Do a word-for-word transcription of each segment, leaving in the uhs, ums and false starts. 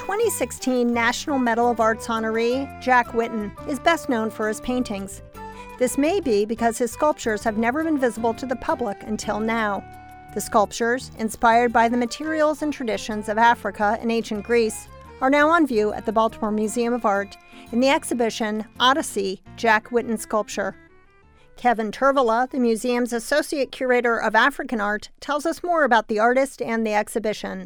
twenty sixteen National Medal of Arts honoree, Jack Whitten, is best known for his paintings. This may be because his sculptures have never been visible to the public until now. The sculptures, inspired by the materials and traditions of Africa and ancient Greece, are now on view at the Baltimore Museum of Art in the exhibition Odyssey, Jack Whitten Sculpture. Kevin Tervala, the museum's Associate Curator of African Art, tells us more about the artist and the exhibition.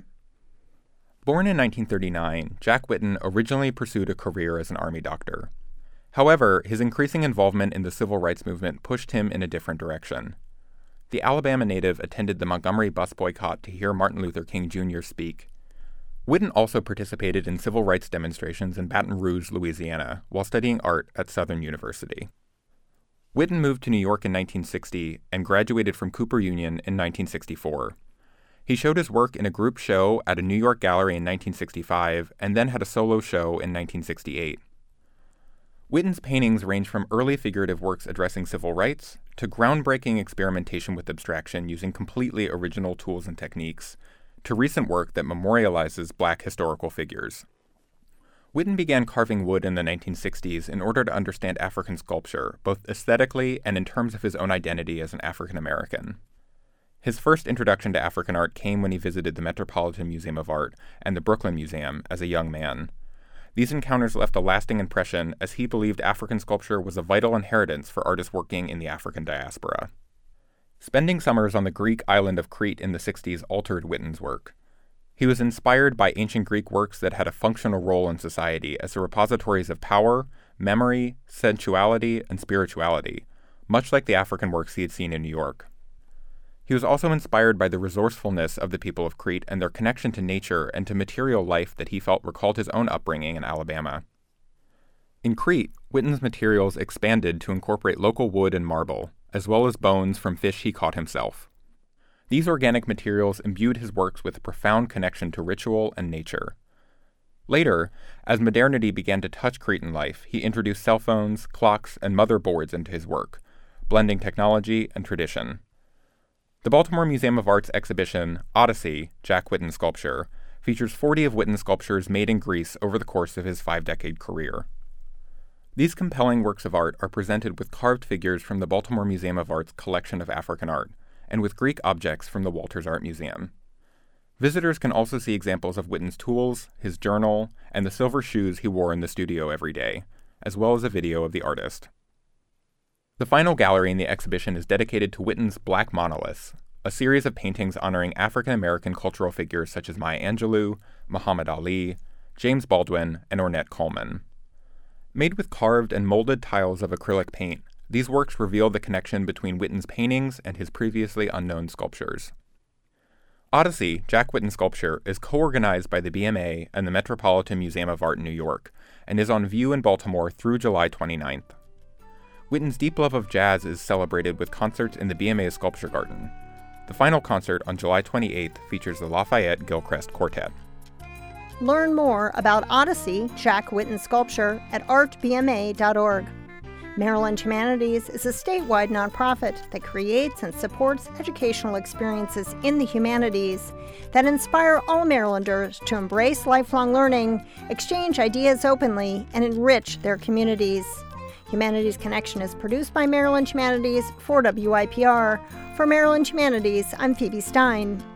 Born in nineteen thirty-nine, Jack Whitten originally pursued a career as an army doctor. However, his increasing involvement in the civil rights movement pushed him in a different direction. The Alabama native attended the Montgomery bus boycott to hear Martin Luther King Junior speak. Whitten also participated in civil rights demonstrations in Baton Rouge, Louisiana, while studying art at Southern University. Whitten moved to New York in nineteen sixty and graduated from Cooper Union in nineteen sixty-four. He showed his work in a group show at a New York gallery in nineteen sixty-five and then had a solo show in nineteen sixty-eight. Whitten's paintings range from early figurative works addressing civil rights to groundbreaking experimentation with abstraction using completely original tools and techniques, to recent work that memorializes Black historical figures. Whitten began carving wood in the nineteen sixties in order to understand African sculpture, both aesthetically and in terms of his own identity as an African American. His first introduction to African art came when he visited the Metropolitan Museum of Art and the Brooklyn Museum as a young man. These encounters left a lasting impression as he believed African sculpture was a vital inheritance for artists working in the African diaspora. Spending summers on the Greek island of Crete in the sixties altered Whitten's work. He was inspired by ancient Greek works that had a functional role in society as the repositories of power, memory, sensuality, and spirituality, much like the African works he had seen in New York. He was also inspired by the resourcefulness of the people of Crete and their connection to nature and to material life that he felt recalled his own upbringing in Alabama. In Crete, Whitten's materials expanded to incorporate local wood and marble, as well as bones from fish he caught himself. These organic materials imbued his works with a profound connection to ritual and nature. Later, as modernity began to touch Cretan life, he introduced cell phones, clocks, and motherboards into his work, blending technology and tradition. The Baltimore Museum of Art's exhibition, Odyssey, Jack Whitten Sculpture, features forty of Whitten's sculptures made in Greece over the course of his five-decade career. These compelling works of art are presented with carved figures from the Baltimore Museum of Art's collection of African art, and with Greek objects from the Walters Art Museum. Visitors can also see examples of Whitten's tools, his journal, and the silver shoes he wore in the studio every day, as well as a video of the artist. The final gallery in the exhibition is dedicated to Whitten's Black Monoliths, a series of paintings honoring African-American cultural figures such as Maya Angelou, Muhammad Ali, James Baldwin, and Ornette Coleman. Made with carved and molded tiles of acrylic paint, these works reveal the connection between Whitten's paintings and his previously unknown sculptures. Odyssey, Jack Whitten Sculpture, is co-organized by the B M A and the Metropolitan Museum of Art in New York, and is on view in Baltimore through July twenty-ninth. Whitten's deep love of jazz is celebrated with concerts in the B M A's Sculpture Garden. The final concert on July twenty-eighth features the Lafayette Gilchrist Quartet. Learn more about Odyssey, Jack Whitten Sculpture at art b m a dot org. Maryland Humanities is a statewide nonprofit that creates and supports educational experiences in the humanities that inspire all Marylanders to embrace lifelong learning, exchange ideas openly, and enrich their communities. Humanities Connection is produced by Maryland Humanities for W I P R. For Maryland Humanities, I'm Phoebe Stein.